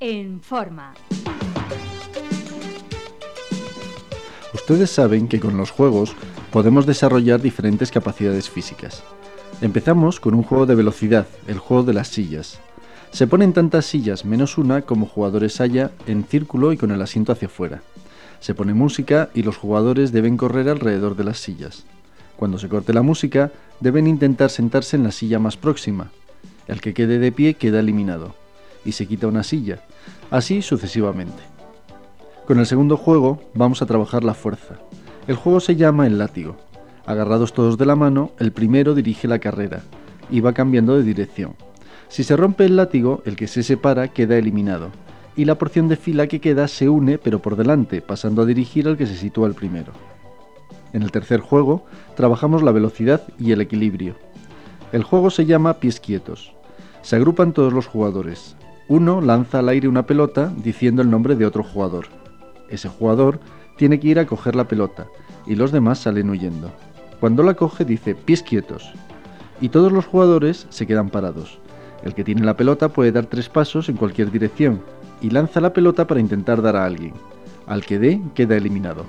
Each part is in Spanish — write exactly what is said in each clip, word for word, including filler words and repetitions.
En Forma. Ustedes saben que con los juegos podemos desarrollar diferentes capacidades físicas. Empezamos con un juego de velocidad, el juego de las sillas. Se ponen tantas sillas menos una como jugadores haya en círculo y con el asiento hacia afuera. Se pone música y los jugadores deben correr alrededor de las sillas. Cuando se corte la música, deben intentar sentarse en la silla más próxima. El que quede de pie queda eliminado y se quita una silla, así sucesivamente. Con el segundo juego vamos a trabajar la fuerza. El juego se llama el látigo. Agarrados todos de la mano, el primero dirige la carrera y va cambiando de dirección. Si se rompe el látigo, el que se separa queda eliminado y la porción de fila que queda se une pero por delante, pasando a dirigir al que se sitúa el primero. En el tercer juego trabajamos la velocidad y el equilibrio. El juego se llama pies quietos. Se agrupan todos los jugadores. Uno lanza al aire una pelota diciendo el nombre de otro jugador. Ese jugador tiene que ir a coger la pelota y los demás salen huyendo. Cuando la coge dice pies quietos y todos los jugadores se quedan parados. El que tiene la pelota puede dar tres pasos en cualquier dirección y lanza la pelota para intentar dar a alguien. Al que dé queda eliminado.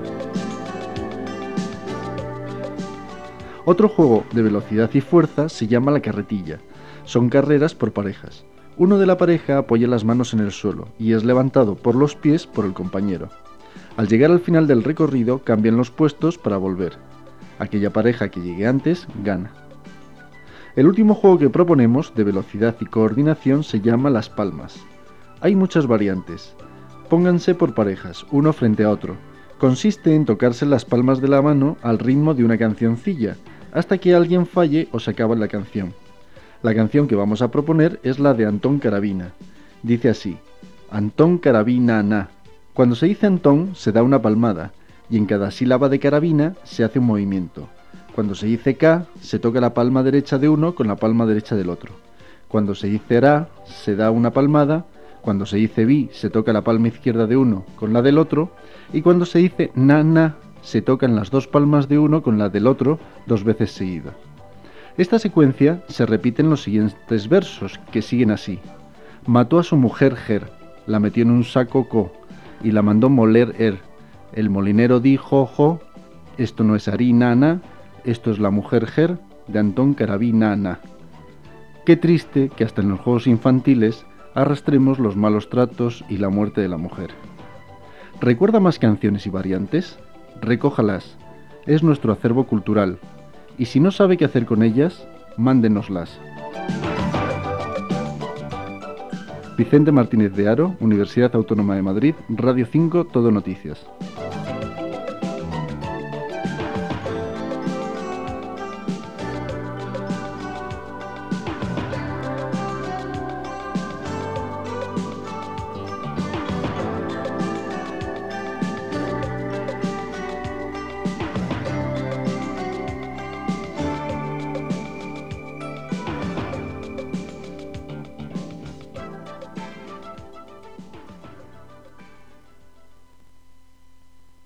Otro juego de velocidad y fuerza se llama la carretilla. Son carreras por parejas. Uno de la pareja apoya las manos en el suelo y es levantado por los pies por el compañero. Al llegar al final del recorrido cambian los puestos para volver. Aquella pareja que llegue antes gana. El último juego que proponemos de velocidad y coordinación se llama las palmas. Hay muchas variantes. Pónganse por parejas, uno frente a otro. Consiste en tocarse las palmas de la mano al ritmo de una cancioncilla, hasta que alguien falle o se acaba la canción. La canción que vamos a proponer es la de Antón Carabina. Dice así: Antón Carabina na. Cuando se dice Antón se da una palmada y en cada sílaba de carabina se hace un movimiento. Cuando se dice K se toca la palma derecha de uno con la palma derecha del otro. Cuando se dice Ra se da una palmada. Cuando se dice Bi se toca la palma izquierda de uno con la del otro. Y cuando se dice na na se tocan las dos palmas de uno con la del otro dos veces seguidas. Esta secuencia se repite en los siguientes versos, que siguen así: mató a su mujer Ger, la metió en un saco co, y la mandó moler er. El molinero dijo jo, esto no es harina na, esto es la mujer Ger de Antón Carabina na. Qué triste que hasta en los juegos infantiles arrastremos los malos tratos y la muerte de la mujer. ¿Recuerda más canciones y variantes? Recójalas. Es nuestro acervo cultural. Y si no sabe qué hacer con ellas, mándenoslas. Vicente Martínez de Haro, Universidad Autónoma de Madrid, Radio cinco, Todo Noticias.